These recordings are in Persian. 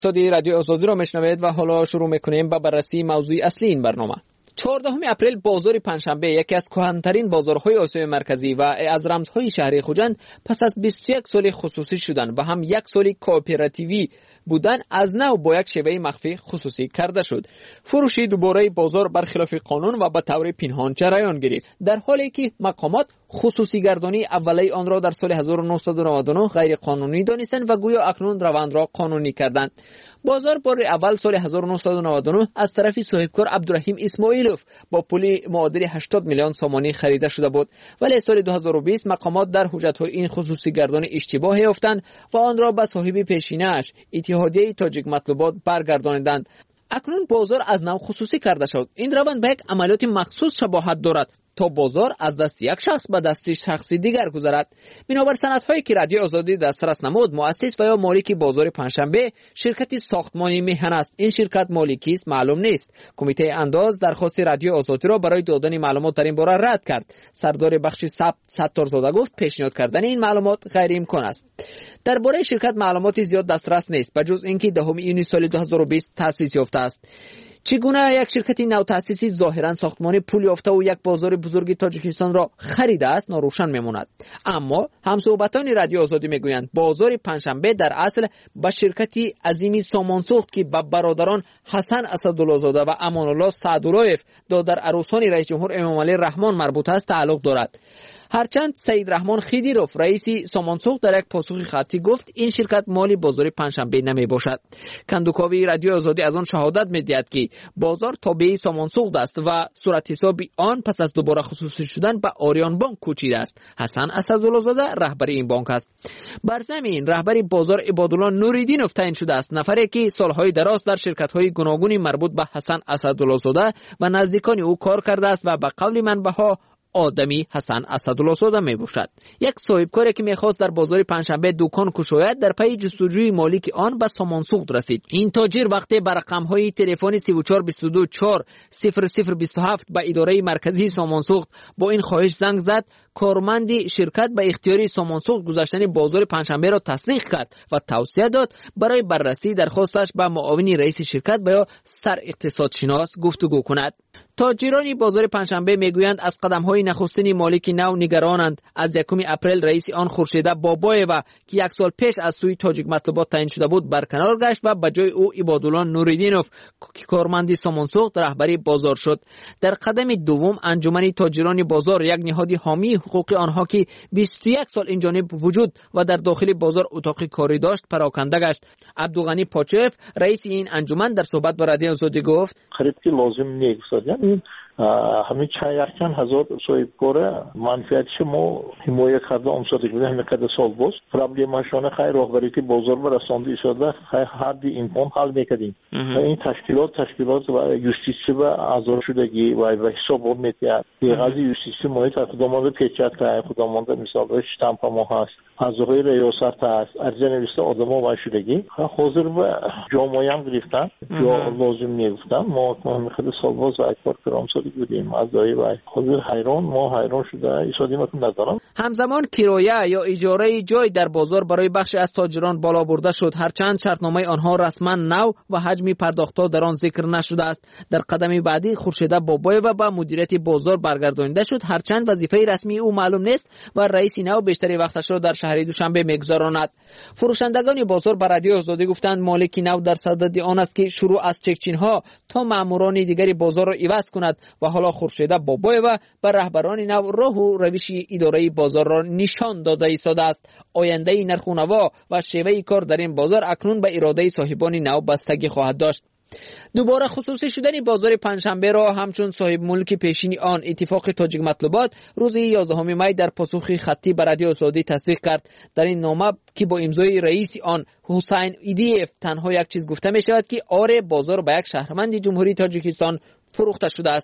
صدای رادیو آزادی را میشنوید و حالا شروع میکنیم با بررسی موضوع اصلی این برنامه. 14 اپریل بازار پنجشنبه یکی از کهن‌ترین بازارهای آسیای مرکزی و از رمزهای شهری خوجند پس از 21 سال خصوصی شدن و هم یک سال کوآپراتیوی بودن از نو با یک شیوه مخفی خصوصی کرده شد. فروش دوباره بازار برخلاف قانون و به طور پنهان جریان گرفت، در حالی که مقامات خصوصی گردانی اولیه آن را در سال 1999 غیر قانونی دانستند و گویا اکنون روند را قانونی کردند. بازار بار اول سال 1999 از طرف صاحبکار عبدالرحیم اسماعیلوف با پول معادل 80 میلیون سومانی خریده شده بود، ولی سال 2020 مقامات در حجت‌های این خصوصی گردانی اشتباه یافتند و آن را به صاحب پیشینه‌اش اتحادیه تاجیک مطلوبات برگردانیدند. اکنون بازار از نو خصوصی کرده شد. این روند به یک عملیات مخصوص شباهت دارد تا بازار از دست یک شخص به دست شخصی دیگر گذرد. بنابر سندهایی که رادیو آزادی دسترس نمود، مؤسس و یا مالک بازار پنجشنبه شرکت ساختمانی میهن است. این شرکت مالکی است معلوم نیست. کمیته انداز درخواست رادیو آزادی را برای دادن معلومات در این باره رد کرد. سردار بخش ثبت ستارزاده گفت پیشنهاد کردن این معلومات غیر امکان است. درباره شرکت معلومات زیاد دسترس نیست، بجز اینکه 10 یونیو سال 2020 تأسیس یافته است. چگونه یک شرکت نوتأسیسی ظاهرا ساختمان پول یافته و یک بازار بزرگ تاجیکستان را خریده است ناروشن میماند. اما همصحبتان رادیو آزادی میگویند بازار پنجشنبه در اصل به شرکتی عظیمی سامانساخت که به برادران حسن اسدالله‌زاده و امان الله سعدالله‌یف دادر عروسان رئیس جمهور امام علی رحمان مربوط است تعلق دارد. هرچند سید رحمان خیدیروف رئیس سامانساخت در یک پاسخ خطی گفت این شرکت مالی بازار پنجشنبه نمی باشد. کندوکاوی رادیو آزادی از آن شهادت می‌دهد که بازار تابع سامانساخت است و صورت حساب آن پس از دوباره خصوصی شدن به آریان بانک کوچیده است. حسن اسدالله‌زاده رهبر این بانک است. بر ضمن رهبر بازار عبادالله نوریدینوف تعیین شده است، نفری که سالهای دراز در شرکت‌های گوناگونی مربوط به حسن اسدالله‌زاده و نزدیکان او کار کرده است و به قول منبع‌ها آدمی حسن اسدالله‌زاده می باشد. یک صاحبکاری که میخواست در بازار پنجشنبه دکان کشاید در پی جستجوی مالک آن به سامانساخت رسید. این تاجر وقتی به رقم‌های تلفن 3422400027 به اداره مرکزی سامانساخت با این خواهش زنگ زد، کارمند شرکت به اختیاری سامانساخت گذاشتن بازار پنجشنبه را تصدیق کرد و توصیه داد برای بررسی درخواستش به معاون رئیس شرکت و یا سر اقتصادشناس گفتگو کند. تاجران بازار پنجشنبه میگویند از قدم‌های نخستین مالک نو نگرانند. از 1 اپریل رئیس آن خورشیده بابایeva که یک سال پیش از سوی تاجیک مطلوبات تعیین شده بود برکنار گشت و به جای او عبادالله نوریدینوف که کارمند سامانساخت رهبری بازار شد. در قدم دوم انجمن تاجران بازار، یک نهاد حامی حقوق آنها که 21 سال این جانب وجود و در داخل بازار اتاق کاری داشت، پراکنده گشت. عبدالغنی پاچف رئیس این انجمن در صحبت با رادیو آزادی گفت خرید که لازم نیست. همین چند هزار صاحبکار منفعتش ما حمایت کرده آموزش میده همین قدر سال باز پرابلمشون خیر راهبری که بازار برسانده شده هر دی امکان حل میکردیم. این تشکیلات و یوستیسی و اعضا شدگی و حساب میتیاد دیگه یوستیسی محیط خودمانده پیچت که خودمانده مثال شتامپ ما هست، اعضای ریاست هست، ارزی نوشته آدما و شدگی حاضر و جامعه هم گرفتن یا لازم نگفتن. ما خیلی سال باز و اکبر کرام بودیم از دایی و خود حیران شده ایشادیم اتون ندارم. همزمان کرایه یا اجاره جای در بازار برای بخش از تاجران بالا برده شد، هرچند شرطنامه آنها رسما نو و حجم پرداختها در آن ذکر نشده است. در قدم بعدی خورشیده بابایeva به مدیریت بازار برگردانیده شد، هرچند وظیفه رسمی او معلوم نیست و رئیس نو بیشتر وقتش را در شهر دوشنبه میگذراند. فروشندگان بازار به رادیو آزادی گفتند مالک نو در صدد آن است که شروع از چکچین‌ها تا ماموران دیگری بازار را عوض کند و حالا خورشیده بابایeva به رهبران نو راه و روش اداره بازار را نشان داده ایستاده است. آینده نرخ و نوا و شیوه کار در این بازار اکنون به اراده صاحبان نو بستگی خواهد داشت. دوباره خصوصی شدن بازار پنجشنبه را همچون صاحب ملک پیشین آن اتفاق تاجیک مطلوبات روز 11 می در پاسخ خطی به رادیو آزادی تصدیق کرد. در این نامه که با امضای رئیس آن حسین ایدیف تنها یک چیز گفته می شود که آره بازار به یک شهروند جمهوری تاجیکستان فروخته شده است.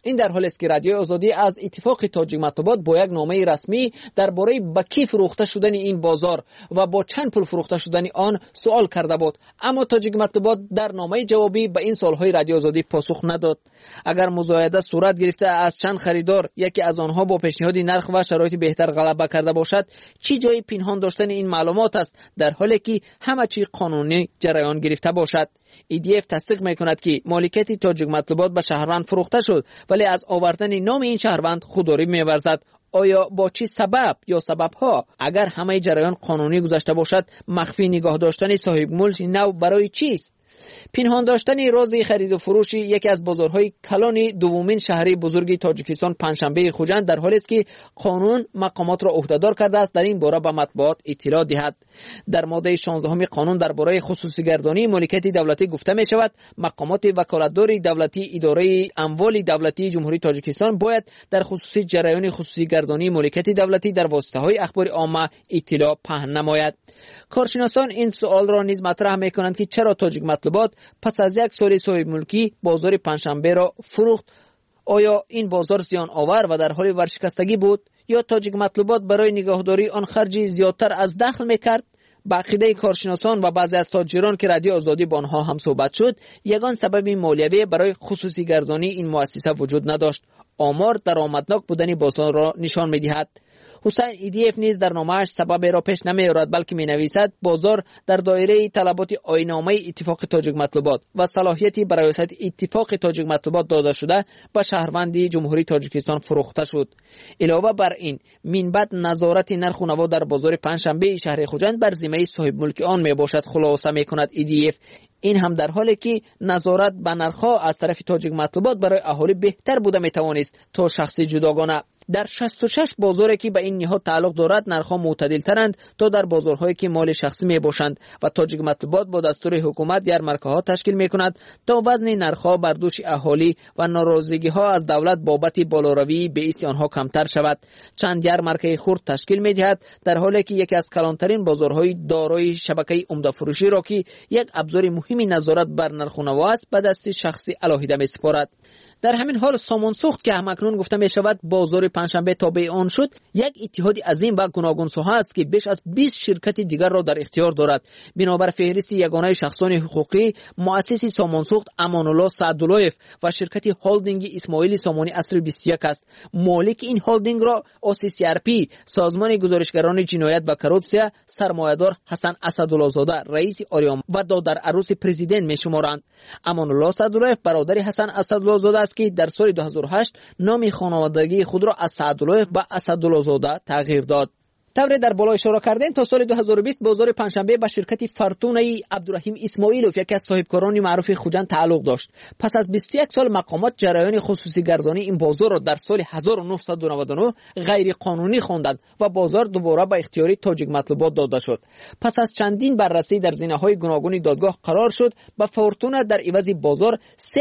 این در حالی است که رادیو آزادی از اتفاق تاجیک مطبوعات با یک نامه رسمی درباره به کی فروخته شدن این بازار و با چند پول فروخته شدن آن سوال کرده بود، اما تاجیک مطبوعات در نامه جوابی به این سوالهای رادیو آزادی پاسخ نداد. اگر مزایده صورت گرفته از چند خریدار یکی از آنها با پیشنهاد نرخ و شرایط بهتر غلبه کرده باشد، چی جای پنهان داشتن این معلومات است در حالی که همه چی قانونی جریان گرفته باشد؟ EDF تصدیق میکند که مالکیت تاجیک مطبوعات به شهروند فروخته شد، ولی از آوردن نام این شهروند خودداری می‌ورزد. آیا با چه سبب یا سببها؟ اگر همه جریان قانونی گذشته باشد، مخفی نگاه داشتن صاحب ملک نو برای چیست؟ پنهان داشتن راز خرید و فروش یکی از بازارهای کلان دومین شهری بزرگ تاجیکستان پنجشنبه خوجند در حالی است که قانون مقامات را عهدهدار کرده است در این باره به مطبوعات اطلاع دهد. در ماده 16 قانون درباره خصوصی گردانی مالکیت دولتی گفته می شود مقامات وکالتدار دولتی اداره اموال دولتی جمهوری تاجیکستان باید در خصوصی جریان خصوصی گردانی مالکیت دولتی در واسطه‌های اخبار عامه اطلاع پهن نماید. کارشناسان این سوال را نیز مطرح می‌کنند که چرا تاجیک مطبوعات پس از یک سال صاحب ملکی بازار پنجشنبه را فروخت؟ آیا این بازار زیان آور و در حال ورشکستگی بود یا تاجیک مطبوعات برای نگهداری آن خرجی زیادتر از دخل می‌کرد؟ با عقیده کارشناسان و بعضی از تاجران که رادیو آزادی با آنها هم صحبت شد، یگان سبب مالیوی برای خصوصی گردانی این مؤسسه وجود نداشت. آمار درآمدناک بودن بازار را نشان می‌دهد. حسین EDF نیز در نامه‌اش سبب را پیش نمی‌آورد بلکه می‌نویسد بازار در دایره طلبات آیین‌نامه اتفاق تاجیک مطبوعات و صلاحیتی برای ریاست اتفاق تاجیک مطبوعات داده شده به شهروندی جمهوری تاجیکستان فروخته شد. علاوه بر این منبت نظارت نرخ و نوا در بازار پنجشنبه شهر خوجند بر ذمه صاحب ملک آن میباشد، خلاصه می‌کند EDF. این هم در حالی که نظارت به نرخ‌ها از طرف تاجیک مطبوعات برای اهالی بهتر بوده میتوانست تا شخصی جداگانه. در 66 بازاری که به این نهاد تعلق دارد نرخ‌ها معتدل ترند تا در بازارهایی که مال شخصی می باشند و تاجیک مطبوعات با دستور حکومت یارمارکه‌ها تشکیل می‌کند تا وزن نرخ‌ها بر دوش اهالی و ناراضگی‌ها از دولت بابت بالاروی به ایست آنها کمتر شود. چند یارمارکه خرد تشکیل می‌دهد در حالی که یکی از کلانترین بازارهای دارای شبکه عمده فروشی را که یک ابزار مهمی نظارت بر نرخ و نوا است به دست شخصی علاهیده می‌سپارد. در همین حال سامان سوخت که همکنون گفته می شود بازار پنجشنبه تابع آن شد، یک اتحاد عظیم و گوناگون ساحه است که بیش از 20 شرکت دیگر را در اختیار دارد. بنابر فهرست یگانه شخصان حقوقی، مؤسس سامان سوخت امان‌الله سعدالله‌یف و شرکت هولدینگ اسماعیل سامانی اصل 21 است. مالک این هولدینگ را OCCRP، سازمان گزارشگران جنایت و کروپسیا، سرمایه‌دار حسن اسدالله زاده رئیس آریام و دادر عروس پرزیدنت می‌شمارند. امان‌الله سعدالله‌یف برادر حسن اسدالله زاده است که در سال 2008 نام خانوادگی خود را از سعدالله به اسدالله زاده تغییر داد. طوری در بالا اشاره کردیم تا سال 2020 بازار پنجشنبه به شرکت فرتونه عبدالرحیم اسماعیلوف یکی از صاحبکاران معروف خوجند تعلق داشت. پس از 21 سال مقامات جریان خصوصی گردانی این بازار را در سال 1999 غیر قانونی خواندند و بازار دوباره به اختیار تاجیک مطبوعات داده شد. پس از چندین بررسی در زینه‌های گوناگون دادگاه قرار شد به فرتونه در عوض بازار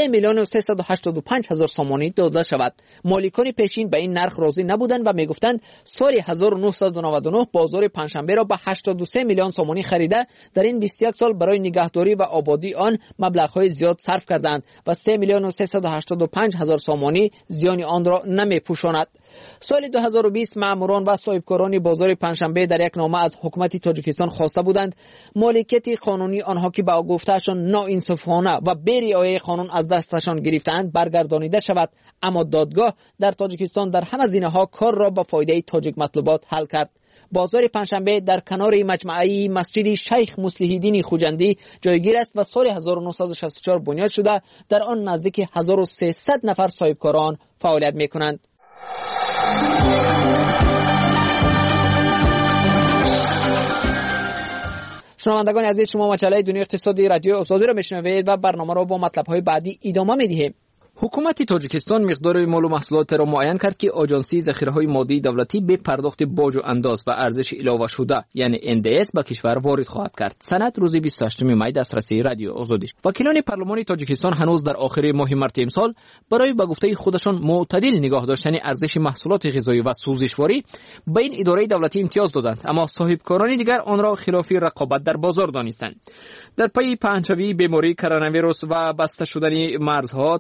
3,385,000 سامانی داده شود. مالکان پیشین به این نرخ راضی نبودند و میگفتند سال 1999 بازار پنجشنبه را به 83 میلیون سامانی خریده در این 21 سال برای نگهداری و آبادی آن مبلغ‌های زیاد صرف کردند و 3,385,000 سامانی زیان آن را نمی‌پوشاند. سال 2020 ماموران و صاحبکاران بازار پنجشنبه در یک نامه از حکومت تاجیکستان خواسته بودند مالکیت قانونی آنها که با گفتهشان ناانصافانه و بی رعایت قانون از دستشان گرفتند برگردانیده شود، اما دادگاه در تاجیکستان در همه زینه‌ها کار را به فایده تاجیک مطبوعات حل کرد. بازار پنجشنبه در کنار مجمعه مسجد شیخ مصلح‌الدین خوجندی جایگیر است و سال 1964 بنیاد شده. در آن نزدیک 1300 نفر صاحبکاران فعالیت می‌کنند. شنوندگان عزیز، شما مجله دنیای اقتصادی رادیو آزادی را میشنوید و برنامه را با مطلب‌های بعدی ادامه می‌دهیم. حکومت تاجیکستان مقدار مال و محصولات را معین کرد که آژانسی ذخیره‌های مادی دولتی به پرداخت باج و انداز و ارزش اضافه شده یعنی NDS به کشور وارد خواهد کرد. سند روز 28 می دسترسی رادیو آزادی. وکیلان پارلمان تاجیکستان هنوز در آخر ماه مارس امسال برای به گفته خودشان معتدل نگاه داشتن ارزش محصولات غذایی و سوزشواری به این اداره دولتی امتیاز دادند، اما صاحبکاران دیگر آن را خلاف رقابت در بازار دانستند. در پی پنجشنبه بیماری کرونا ویروس و بسته شدن مرزها طی بیشتر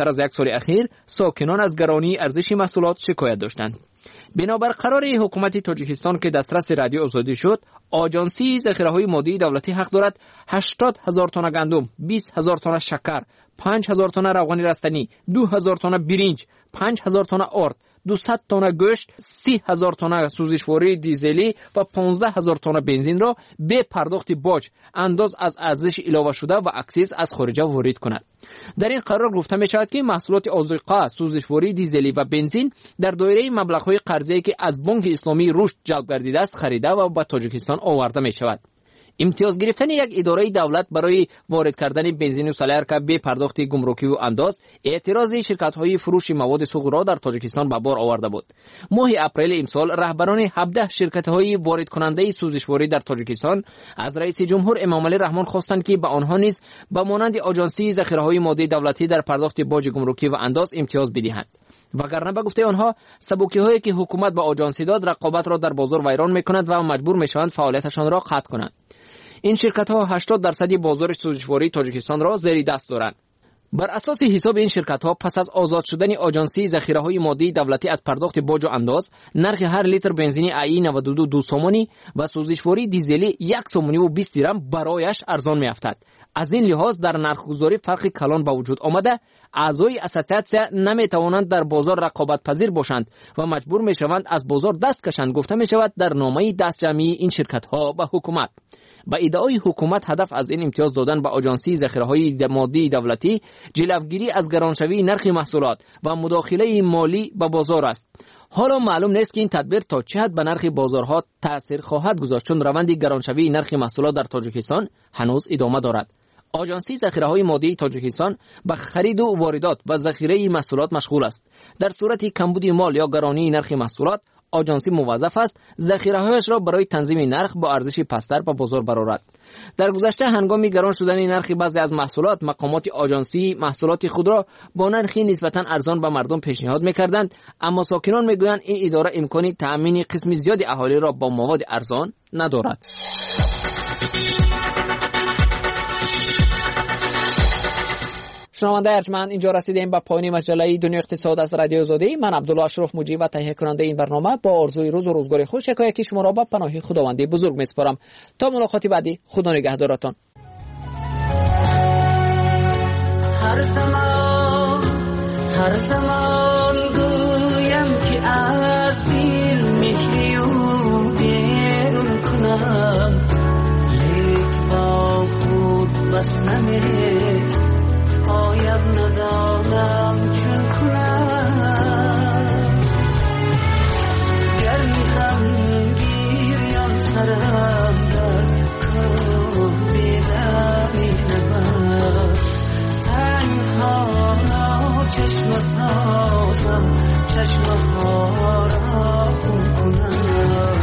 کمتر از یک سال اخیر ساکنان از گرانی ارزش محصولات شکایت داشتند. بنابر قرار حکومت تاجیکستان که دسترس رادیو آزادی شد، آژانسی ذخیره‌های مادی دولتی حق دارد 80,000 تن گندم، 20,000 تن شکر، 5,000 تن روغن رستنی، 2,000 تن برنج، 5,000 تن آرد، 200 تن گوشت، 30,000 تن سوزشواری دیزلی و 15,000 تن بنزین را به پرداخت باج انداز از ارزش علاوه شده و اکسیز از خارج وارد کند. در این قرار گفته می شود که محصولات آذوقه، سوزشواری دیزلی و بنزین در دایره مبلغ‌های قرضه‌ای که از بانک اسلامی رشد جلب گردیده است خریده و به تاجیکستان آورده می شود. امتیاز گرفتن یک اداره دولت برای وارد کردن بنزین و سلر که به پرداخت گمرکی و انداز اعتراض شرکت‌های فروش مواد سوغرا در تاجیکستان به بار آورده بود. ماه اپریل امسال رهبران 17 شرکت‌های وارد کننده سوزشواری در تاجیکستان از رئیس جمهور امام علی رحمان خواستند که به آنها نیز به مانند آژانسی ذخیره‌های ماده دولتی در پرداخت باج گمرکی و انداز امتیاز بدهند. وگرنه به گفته آنها سبوکی‌هایی که حکومت به آژانسی داد رقابت را در بازار ویران می‌کند و مجبور می‌شوند فعالیتشان را قطع کنند. این شرکت‌ها 80% بازار سوزشواری تاجیکستان را زیر دست دارند. بر اساس حساب این شرکت‌ها پس از آزاد شدن آژانسی ذخیره‌های مادی دولتی از پرداخت باج و انداز، نرخ هر لیتر بنزین ای 92 2 سومانی و سوزشواری دیزلی 1 سومانی و 20 درم برایش ارزان می‌افتد. از این لحاظ در نرخ‌گذاری فرق کلان به وجود آمده، اعضای اساسیاسیون نمی‌توانند در بازار رقابت پذیر باشند و مجبور می‌شوند از بازار دست کشند، گفته می‌شود در نامه دستجمعی این شرکت‌ها به حکومت. با ادعای حکومت هدف از این امتیاز دادن به آژانسی ذخیره‌های مادی دولتی جلوگیری از گرانشوی نرخ محصولات و مداخله مالی به بازار است. حالا معلوم نیست که این تدبیر تا چه حد به نرخ بازارها تأثیر خواهد گذاشت، چون روند گرانشوی نرخ محصولات در تاجیکستان هنوز ادامه دارد. آژانسی ذخیره‌های مادی تاجیکستان به خرید و واردات و ذخیره محصولات مشغول است. در صورت کمبود مال یا گرانی نرخ محصولات، آژانسی موظف است ذخیره‌هایش را برای تنظیم نرخ با ارزش پستر به بازار برآورد. در گذشته هنگام گران شدن نرخ بعضی از محصولات، مقامات آژانسی محصولات خود را با نرخی نسبتاً ارزان به مردم پیشنهاد می‌کردند، اما ساکنان می‌گویند این اداره امکان تأمین قسم زیاد اهالی را با مواد ارزان ندارد. شنونده ارجمند، اینجا رسیدیم به پایان مجله دنیا اقتصاد از رادیو آزادی. من عبدالله اشرف مجری و تهیه کننده این برنامه با آرزوی روز و روزگار خوش یکی شما را به پناه خداوند بزرگ میسپارم. تا ملاقات بعدی، خدا نگهدارتان. هر زمان گویم که از دل می‌خوام بیرون کنم، لیک با خود بس نمیره، پایم ندانم چون کنم. گر میخم گیریم سرم در کار بیداری نبر، سنگها را چشم سازم، چشمها را خون کنم.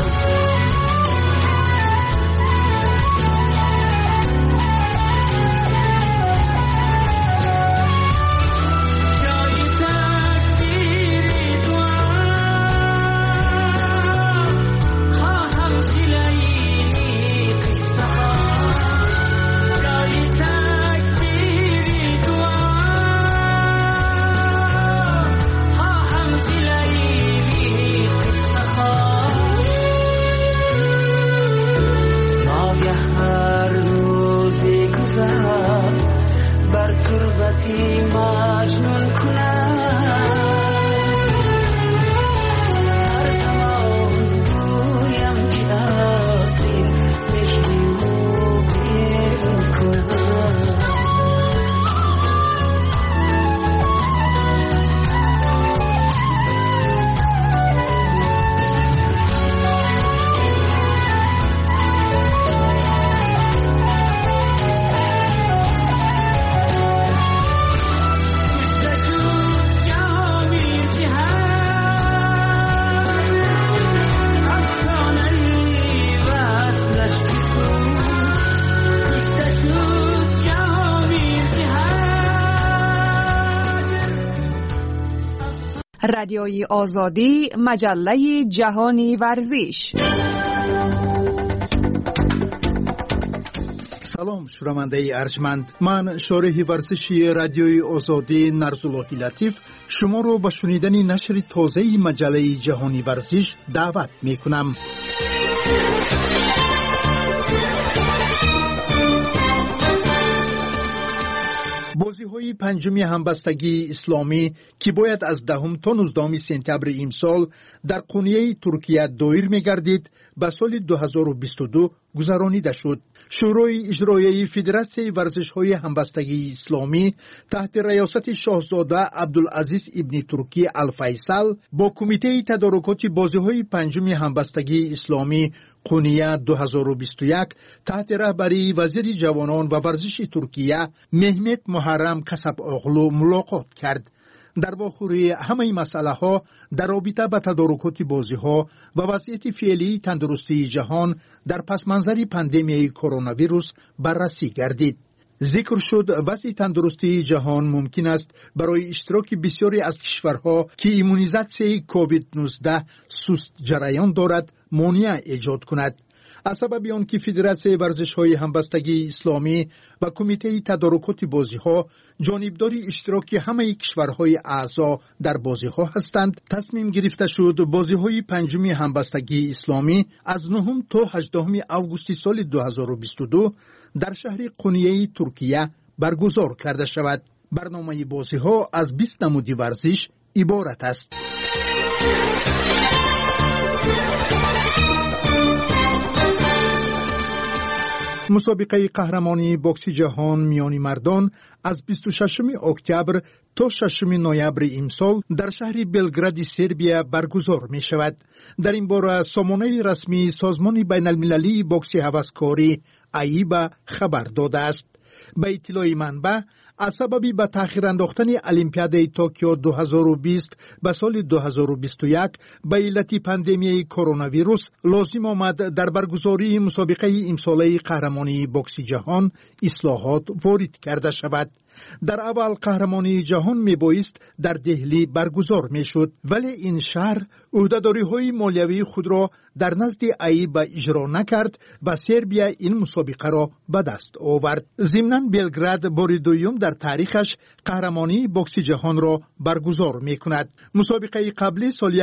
رادیوی آزادی، مجله جهانی ورزش. سلام شنونده ارجمند، من شارح ورزشی رادیوی آزادی نرزاللهی لطیف شما رو به شنیدن نشر تازه مجله جهانی ورزش دعوت می کنم. بازی‌های پنجمی همبستگی اسلامی که باید از 10 تا 19 سپتامبر امسال در قونیه ترکیه دایر می‌گردید به سال 2022 گذرانیده شد. شورای اجرایی فدراسیون ورزش‌های همبستگی اسلامی تحت ریاست شاهزاده عبدالعزیز ابن ترکی الفیصل با کمیته تدارکات بازی‌های پنجم همبستگی اسلامی قونیه 2021 تحت رهبری وزیر جوانان و ورزش ترکیه مهمت محرم کسب اغلو ملاقات کرد. در واخور همه مسئله ها در رابطه با تدارکات بازی ها و وضعیت فعلی تندرستی جهان در پس منظر پاندمی کرونا ویروس بررسی گردید. ذکر شد وضع تندرستی جهان ممکن است برای اشتراک بسیاری از کشورها که ایمونیزاسیون کووید 19 سست جریان دارد مانع ایجاد کند. از سبب آن که فدراسیون ورزش‌های همبستگی اسلامی و کمیته تدارکات بازی‌ها جانبداری اشتراک همه کشورهای اعضا در بازی‌ها هستند، تصمیم گرفته شد بازی‌های پنجم همبستگی اسلامی از 9 تا 18 آگوست سال 2022 در شهر قونیه ترکیه برگزار کرده شود. برنامه بازی‌ها از 20 نمود ورزش عبارت است. مسابقه قهرمانی بوکس جهان میان مردان از 26 اکتبر تا 6 نوامبر امسال در شهر بلگراد سربیا برگزار می شود. در این باره سامانه رسمی سازمان بین المللی بوکس هوسکاری ایبا خبر داده است. به اطلاع منبع از سبب به تأخیر انداختن المپیاد توکیو 2020 به سال 2021 به علت پاندمی کرونا ویروس لازم آمد در برگزاری مسابقه امساله قهرمانی بوکس جهان اصلاحات وارد کرده شود. در اول قهرمانی جهان میبایست در دهلی برگزار میشد، ولی این شهر عهدهداری‌های مالیوی خود را در نزد ایبا اجرا نکرد و سربیا این مسابقه را به دست آورد. ضمناً بلگراد بار دوم در تاریخش قهرمانی بوکس جهان را برگزار میکند. مسابقه قبلی سال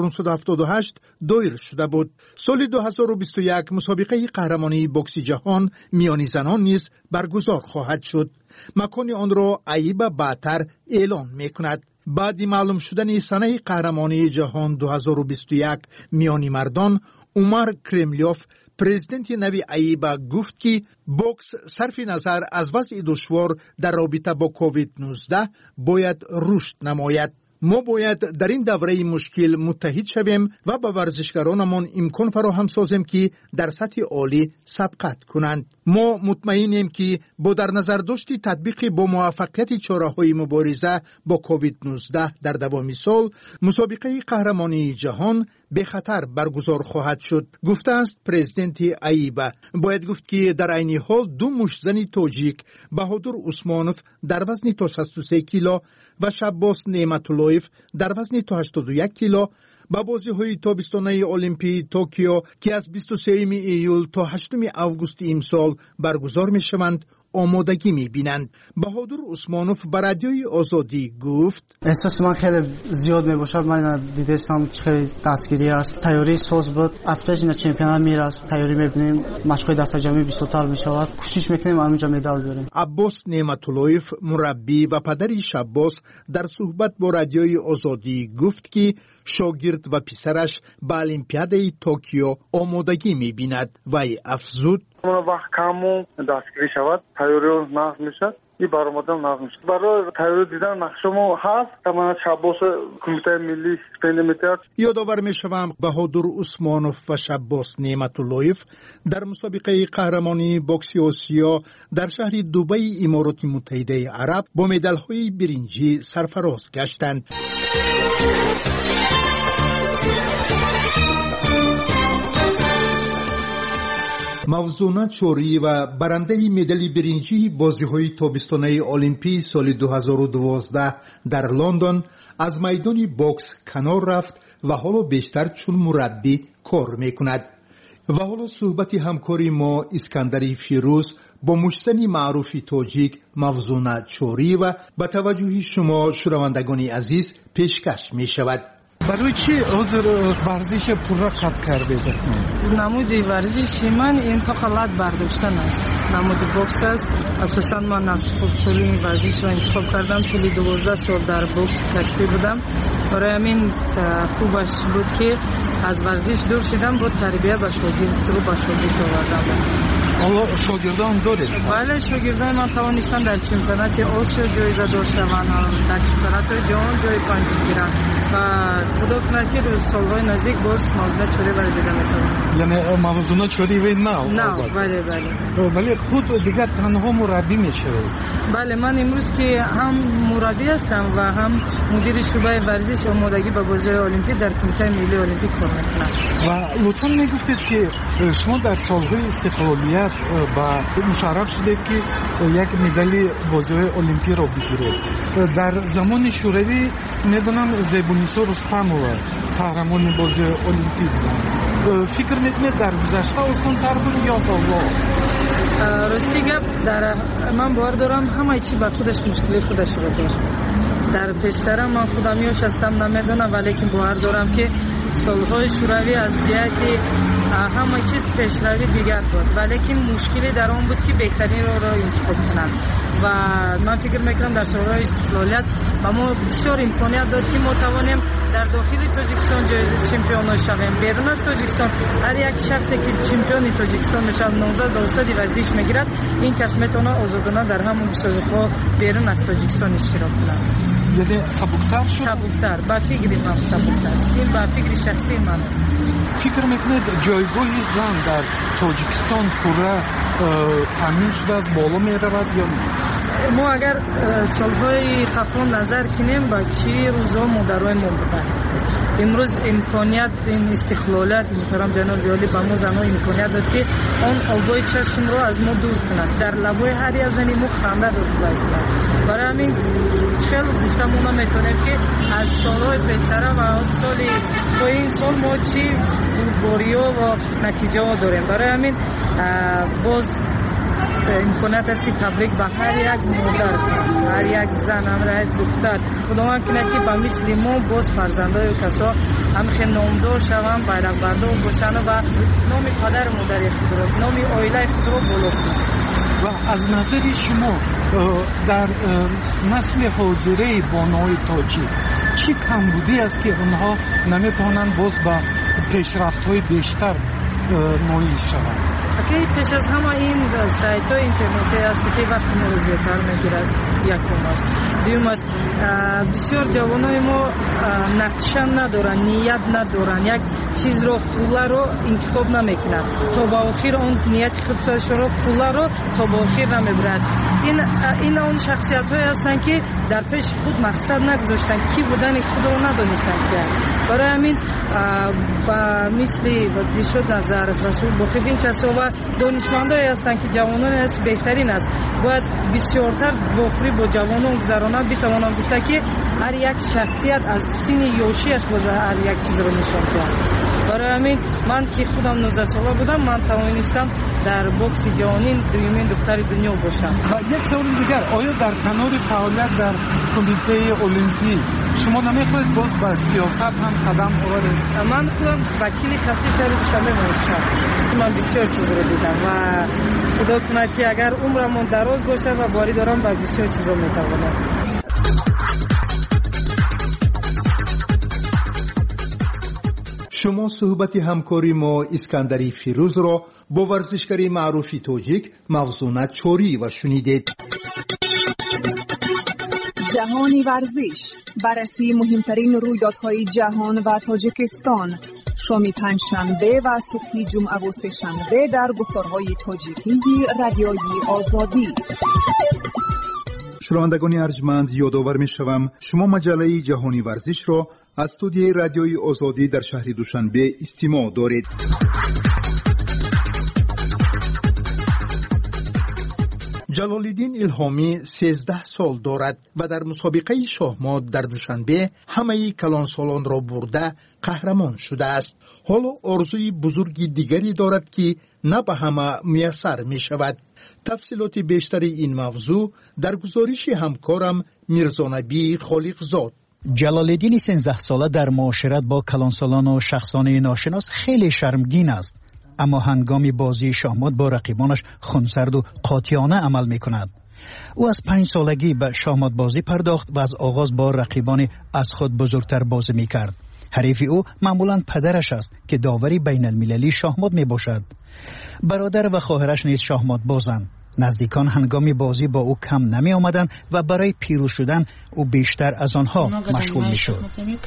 1978 دایر شده بود. سال 2021 مسابقه قهرمانی بوکس جهان میان زنان نیز برگزار خواهد شد. مکان آن را ایبا بعدتر اعلان میکند. بعد معلوم شدن سنه قهرمانی جهان 2021 میان مردان، عمر کرملیوف پرزیدنت نوی ایبا گفت که بوکس صرف نظر از وضع دشوار در رابطه با کووید 19 باید رشد نماید. ما باید در این دوره مشکل متحد شویم و به ورزشکارانمان امکان فراهم سازیم که در سطح عالی سبقت کنند. ما مطمئنیم که با در نظر داشت تطبیق با موفقیت چاره‌های مبارزه با کووید 19 در دوام سال، مسابقه قهرمانی جهان به خطر برگزار خواهد شد، گفته است پرزیدنت ایبا. باید گفت که در عین حال دو مشتزن تاجیک بهادر عثمانوف در وزن تا 63 کیلو و شباس نعمت‌اللهیف در وزن تا 81 کیلو با بازی‌های تابستانه المپی توکیو که از 23 ایول تا 8 آگوست امسال برگزار می‌شوند آمادگی می‌بینند. بهادر عثمانوف به رادیوی آزادی گفت: احساس من خیلی زیاد می‌باشد. من دیدم خیلی دستگیری است. تیاری ساز بود. از پیش نه چمپیونات میراست. تیاری می‌بینیم. مشق‌های دست جمعی 20 تا می‌شود. کوشش می‌کنیم همینجا مدال بیاریم. عباس نعمت‌اللهیف مربی و پدر شباس در صحبت با رادیوی آزادی گفت که شاگرد و پسرش به المپیاد توکیو آمادگی می‌بیند. وی افزود: وقت کمو دستگیری شود، تیاری نقض میشد. این برآمدن نقض میشد. برای تیاری دیدن نقشمو هست. من شباس کمیته ملی استفاده یادآور میشوم بهادر عثمانوف و شباس نعمت‌اللهیف در مسابقه قهرمانی بوکس آسیا در شهر دبی امارات متحده عرب با مدال‌های برنجی سرفراز گشتند. موزونات شوری و برنده مدال برنجی بازی‌های تابستانه المپی سال 2012 در لندن از میدان بوکس کنار رفت و حالا بیشتر چون مربی کار میکند. و حالا صحبت همکاری ما اسکندری فیروز با مشتنی معروف تاجیک موزون چوری و به توجه شما شنوندگان عزیز پیشکش می شود. برای چی حضور ورزش پورا قطع کرده؟ نمود ورزشی من انتقالات برداشتن است. نمود بوکس است. اساساً من از خود این ورزش را انتخاب کردم. طولی 12 سال در بوکس تشکیل بودم. برای همین خوبش بود که از ورزش دور شدم، با تربیت و شاگرد رو با شاگرد آوردم. حالا شاگردان دارید؟ بله، شاگردان من توانستم در چمپیونات آسیا جایزه داشته شوند، در چمپیونات جهان جای پنجم گیرم و خدا کنه که در سالهای نزدیک باز موضوع چوری برای دیده میتونم. یعنی موضوع چوری وی نه؟ بله. ولی خود دیگر تنها مربی میشه؟ بله، من امروز که هم مربی هستم و هم مدیر شعبه ورزش آمادگی به بازی‌های المپیک در کمیته ملی المپیک کار میکنم. و لطفاً میگفتید که شما در سالهای استقلالیت با مشرف شدید که یک مدال بازی‌های المپیک را بگیرید. در زمان شوروی میدونم زیبونیسا رستمова قهرمان بازی المپیک بود. فکر میکنید در گذشته آسان‌تر بود یا حالا؟ راستی گپ در من باور دارم همه چی با خودش مشکلی خودش رو داشت. در پیشتر من خودم یوش هستم نمیدونم، ولی که باور دارم که سالهای شوروی از جهت همه چیز پیشروی دیگر بود، ولی که مشکلی در آن بود که بهترین را انتخاب کنند و من فکر میکنم در سالهای استقلالیت و ما بسیار امکانیت داد که ما توانیم در داخل تاجیکستان چمپیون شویم. بیرون از تاجیکستان هر یک شخصی که چمپیون تاجیکستان میشه نامزد درصد ورزش میگیرد، این کس میتونه آزادانه در همون مسابقه بیرون از تاجیکستان اشتراک کنه. یعنی سبکتر شد؟ سبکتر، با فکر من سبکتر. این با فکر شخصی من. فکر میکنید جایگاه زن در تاجیکستان پورا تامین شده از بالا میرود یا نه؟ ما اگر سالهای قبل نظر کنیم با چی روزا مادرای ما بودن. امروز امکانیت این استقلالات محترم جناب عالی با ما زنها امکانیت داد که آن آبای چشم رو از ما دور کند، در لبای هر یک زنی ما خنده رو بلند کند. برای همین خیلی گفتمون میتونیم که از سالهای پیشتر و از سال تا این سال ما چی بوریا و نتیجه ها داریم. برای همین باز امکانات است که تبریک به هر یک مادر، هر یک زن، هر یک دختر خداوند کنه که به مثل ما باز فرزندای کسا هم خیلی نامدار شوند، بیرق بردار باشند و نام پدر مادر خود را، نام عائله خود را بالا کنند. و از نظر شما در نسل حاضره بانوی تاجیک چی کمبودی است که اونها نمیتونن باز با پیشرفت‌های بیشتر نوعی شوند؟ پیش از همه این سایت های اینترنتی است که وقت ما رو زیادتر میگیرد. یک دوم است بسیار جوانای ما نقشه ندارن، نیت ندارن، یک چیز رو پولا رو انتخاب نمیکنن تا با آخر اون نیت خودش رو پولا رو تا با آخر نمیبرد. این اون شخصیت های هستن که در پیش خود مقصد نگذاشتن، کی بودن خود رو ندانستن که. برای همین با مثل شد نظر رسول باقی این کسا و دانشمندایی هستند که جوانان است بهترین است، باید بسیارتر باقی با جوانان گذرانه بتوانند گفته که هر یک شخصیت از سن یوشیش باز هر یک چیز رو نشان دهد. برای همین من که خودم 19 ساله بودم من توانستم در بوکس جهانی دومین دختر دنیا باشم. و یک سوال دیگر، آیا در کنار فعالیت در کمیته المپیک شما نمیخواهید باز به سیاست هم قدم بردارید؟ من خودم وکیل خطی شهر دوشنبه باشم. من بسیار چیز رو دیدم و خدا کنه که اگر عمرم دراز باشه و باری دارم با بسیار چیزا میتوانم. شما صحبت همکاری ما اسکندری فیروز را با ورزشکاری معروف تاجیک موزون چوری و شنیدید. جهان ورزش، بررسی مهمترین رویدادهای جهان و تاجیکستان، شام پنجشنبه و صبح جمعه و سه‌شنبه در گفتارهای تاجیکی رادیوی آزادی. شنوندگان ارجمند، یادآور می‌شوم شما مجله جهانی ورزش را از استودیوی رادیوی آزادی در شهر دوشنبه استماع دارید. جلال‌الدین الهامی 13 سال دارد و در مسابقه شاهمات در دوشنبه همه کلانسالان را برده قهرمان شده است. حالا آرزوی بزرگی دیگری دارد که نه به همه میسر می شود. تفصیلات بیشتری این موضوع در گزارش همکارم میرزانبی خالقزاد. جلال‌الدین 13 ساله در معاشرت با کلانسالان و شخصانه ناشناس خیلی شرمگین است، اما هنگام بازی شاهمات با رقیبانش خونسرد و قاطعانه عمل می کند. او از 5 سالگی به شاهمات بازی پرداخت و از آغاز با رقیبان از خود بزرگتر بازی می کرد. حریف او معمولاً پدرش است که داوری بین المللی شاهمات می باشد. برادر و خواهرش نیز شاهمات بازند. نزدیکان هنگام بازی با او کم نمی آمدند و برای پیروز شدن او بیشتر از آنها مشغول می شد.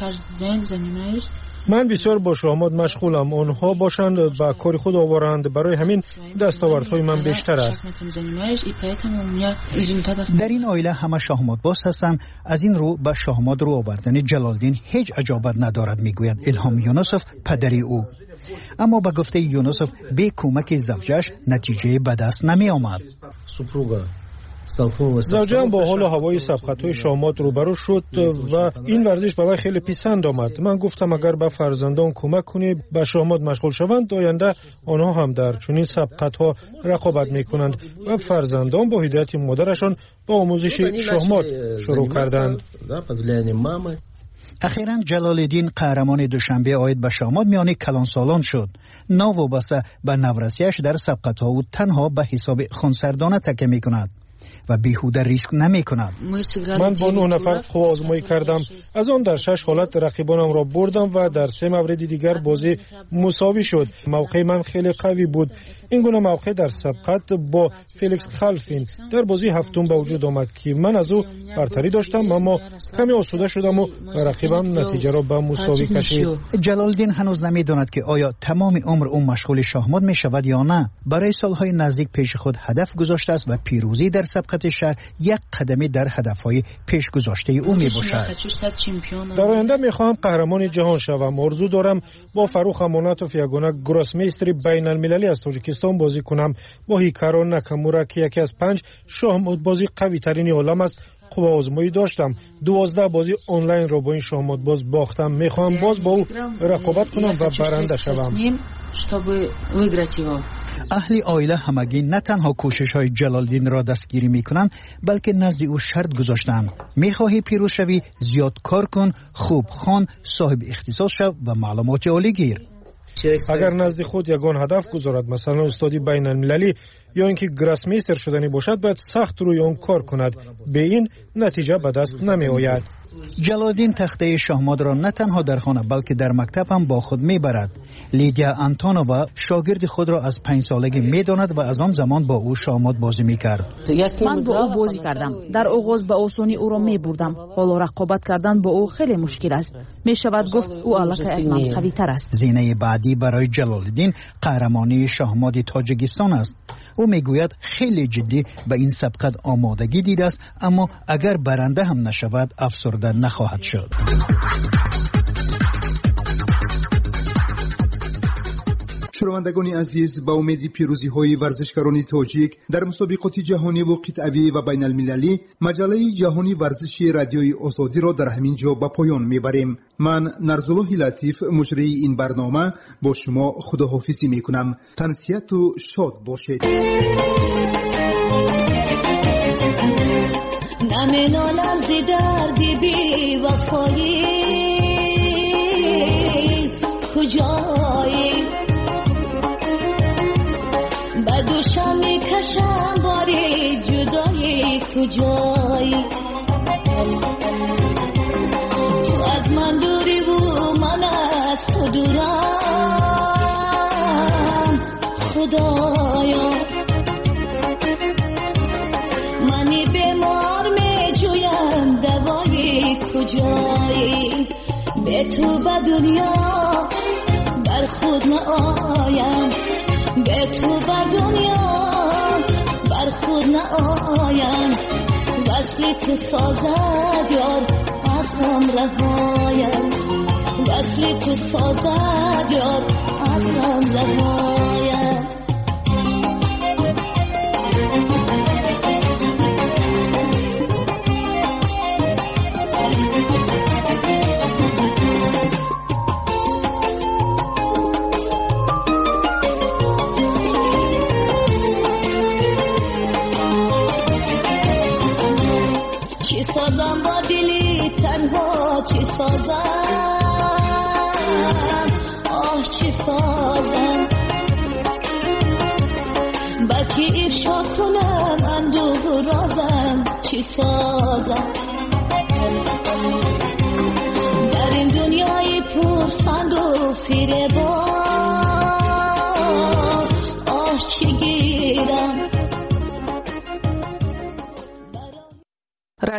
من بسیار با شاهمات مشغولم. آنها باشند با کار خود آورند، برای همین دستاوردهای من بیشتر است. در این عائله همه شاهمات باز هستند. از این رو به شاهمات رو آوردن جلال‌الدین هیچ عجابت ندارد، میگوید الهام یونسوف پدری او. اما به گفته یونسوف به کمک زوجش نتیجه به دست نمی آمد. زوجم با حال و هوای سبقت‌های شاهمات روبرو شد و این ورزش به وی خیلی پسند آمد. من گفتم اگر به فرزندان کمک کنی به شاهمات مشغول شوند، آینده آنها هم در چنین سبقت‌ها رقابت می‌کنند و فرزندان با هدایت مادرشان با آموزش شاهمات شروع کردند. اخیراً جلال‌الدین قهرمان دوشنبه عاید به شاهمات میان کلانسالان شد. ناوابسته به نورسیش در سبقت‌ها او تنها به حساب خونسردانه تکیه می‌کند و بیهوده ریسک نمی کند. من با 9 نفر قوا آزمایی کردم. از آن در 6 حالت رقیبانم را بردم و در 3 مورد دیگر بازی مساوی شد. موقع من خیلی قوی بود. این گونه موقع در سبقت با فلیکس خلفین در بازی هفتم به وجود آمد که من از او برتری داشتم، اما کمی آسوده شدم و رقیبم نتیجه را به مساوی کشید. جلال‌الدین هنوز نمی‌داند که آیا تمام عمر او مشغول شاهمات می شود یا نه. برای سالهای نزدیک پیش خود هدف گذاشته است و پیروزی در سبقت شهر یک قدمی در هدفهای پیش گذاشته او می باشد. در آینده می‌خواهم قهرمان جهان شوم. آرزو دارم با فروخ امانتوف یگانه گراسمیستر بین المللی از تاجیکستان بازی کنم. با هیکارو ناکامورا که یکی از 5 شاهمات بازی قوی ترین عالم است قوا آزمایی داشتم. 12 بازی آنلاین را با این شاهمات باز باختم. میخوام باز با او رقابت کنم و برنده شوم. اهل عائله همگی نه تنها کوشش‌های جلال‌الدین را دستگیری می‌کنند، بلکه نزد او شرط گذاشتند: می‌خواهی پیروز شوی، زیاد کار کن، خوب خوان، صاحب اختصاص شو و معلومات عالی گیر. اگر نزد خود یگان هدف گذارد، مثلا استادی بین المللی یا اینکه گراسمیستر شدنی باشد، باید سخت روی آن کار کند. به این نتیجه به دست نمی آید. جلال‌الدین تخته شاهمات را نه تنها در خانه بلکه در مکتب هم با خود میبرد. لیدیا آنتونووا شاگرد خود را از 5 سالگی میداند و از آن زمان با او شاهمات بازی میکرد. من با او بازی کردم. در آغاز به آسانی او را میبردم. حالا رقابت کردن با او خیلی مشکل است. میشود گفت او البته از من قوی تر است. زینه بعدی برای جلال‌الدین قهرمانی شاهمات تاجیکستان است. او میگوید خیلی جدی به این سبقت آمادگی دیده است، اما اگر برنده هم نشود افسرده نخواهد شد. شنوندگان عزیز، با امید پیروزی های ورزشکاران تاجیک در مسابقات جهانی و قطعی و بین المللی، مجله جهانی ورزش رادیوی آزادی را در همین جا به پایان میبریم. من نرزالله لطیف مجری این برنامه با شما خداحافظی میکنم. تنسیت و شاد باشید. نمینالم زی دردی بی وفایی، کجایی بدوشم میکشم باری جدایی، کجایی تو از من دوری و من از تو دورم، خدایا منی بیمار میجویم دوایی، کجایی به تو به دنیا بر خود نآیم، به تو بر دنیا بر خود نآیم، وصل تو سازد یار از غم رهایم، وصل تو سازد یار از غم رهایم. سازم با دلی تنها چی سازم آه چی سازم با کی افشا کنم اندوه رازم چی سازم در این دنیای پر فند و فریب